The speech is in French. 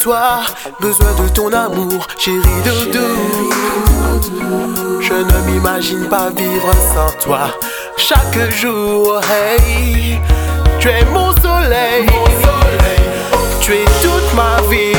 toi, besoin de ton amour, chérie doudou. Je ne m'imagine pas vivre sans toi. Chaque jour, hey, tu es mon soleil, tu es toute ma vie.